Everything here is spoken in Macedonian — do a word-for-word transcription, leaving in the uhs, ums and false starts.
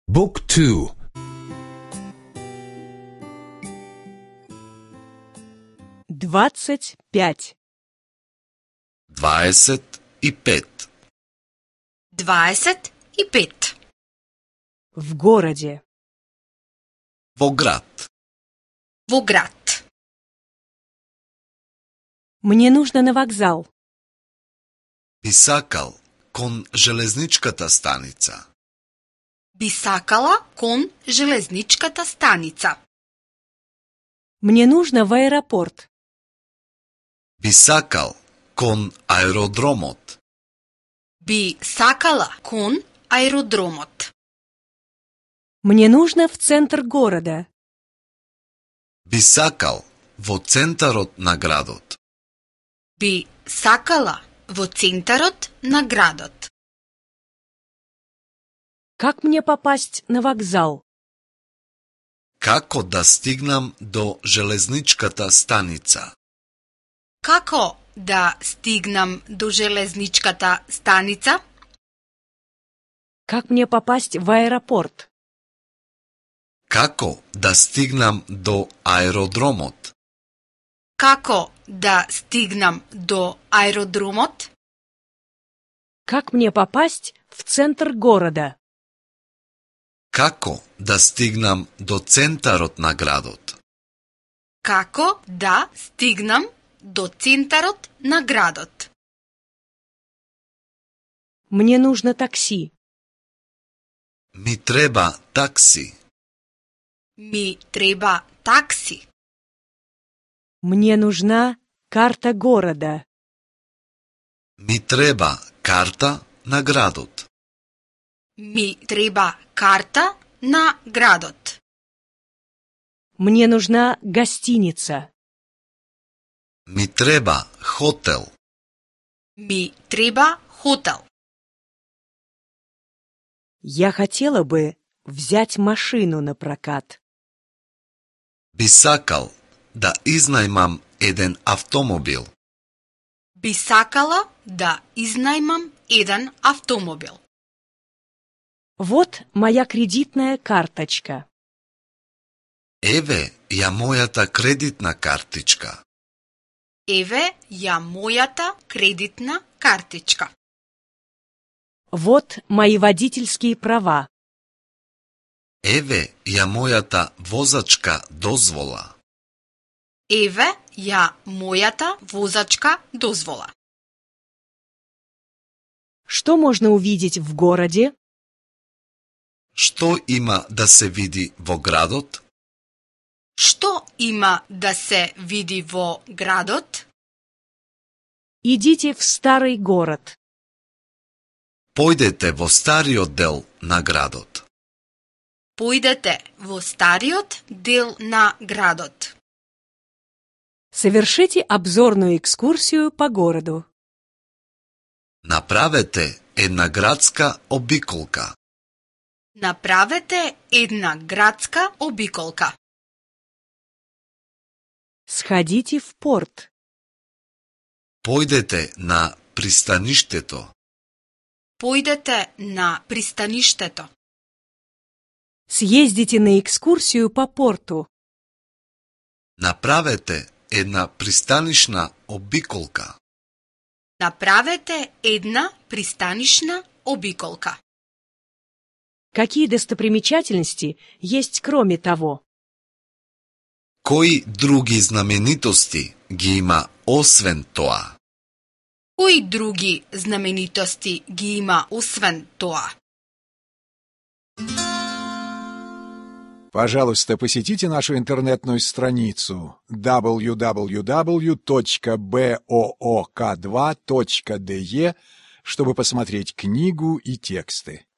Book two. Двадцать пять. Двадесет и пет. Двадесет и пет. В городе. Во град. Во град. Мне нужно на вокзал. Би сакал кон железничката станица. Би сакала кон железничката станица. Мне нужно в аэропорт. Би сакал кон аеродромот. Би сакала кон аеродромот. Мне нужно в центр города. Би сакал во центарот на градот. Би сакала во центарот на градот. Как мне попасть на вокзал? Како да стигнам до железничката станица? Како да стигнам до железничката станица? Как мне попасть в аэропорт? Како да стигнам до аеродромот? Како да стигнам до аеродромот? Как мне попасть в центр города? Како да стигнам до центарот на градот? Како да стигнам до центарот на градот? Мне нужно такси. Ми треба такси. Ми треба такси. Мне нужна карта города. Ми треба карта на градот. Ми треба карта на градот. Мне нужна гостиница. Ми треба хотел. Ми треба хотел. Я хотела бы взять машину на прокат. Би сакал да изнајмам еден автомобил. Би сакала да изнајмам еден автомобил. Вот моя кредитная карточка. Еве ја мојата кредитна картичка. Еве ја мојата кредитна картичка. Вот мои водительские права. Еве ја мојата возачка дозвола. Еве ја мојата возачка дозвола. Что можно увидеть в городе? Што има да се види во градот? Што има да се види во градот? Идите в старый город. Појдете во стариот дел на градот. Појдете во стариот дел на градот. Совершите обзорную экскурсию по городу. Направете една градска обиколка. Направете една градска обиколка. Сходите в порт. Појдете на пристаништето. Појдете на пристаништето. Съездите на экскурсию по порту. Направете една пристанишна обиколка. Направете една пристанишна обиколка. Какие достопримечательности есть кроме того? Кои други знаменитости ги има освен тоа? Кои други знаменитости ги има освен тоа? Пожалуйста, посетите нашу интернетную страницу дабл ю дабл ю дабл ю точка боок два точка де, чтобы посмотреть книгу и тексты.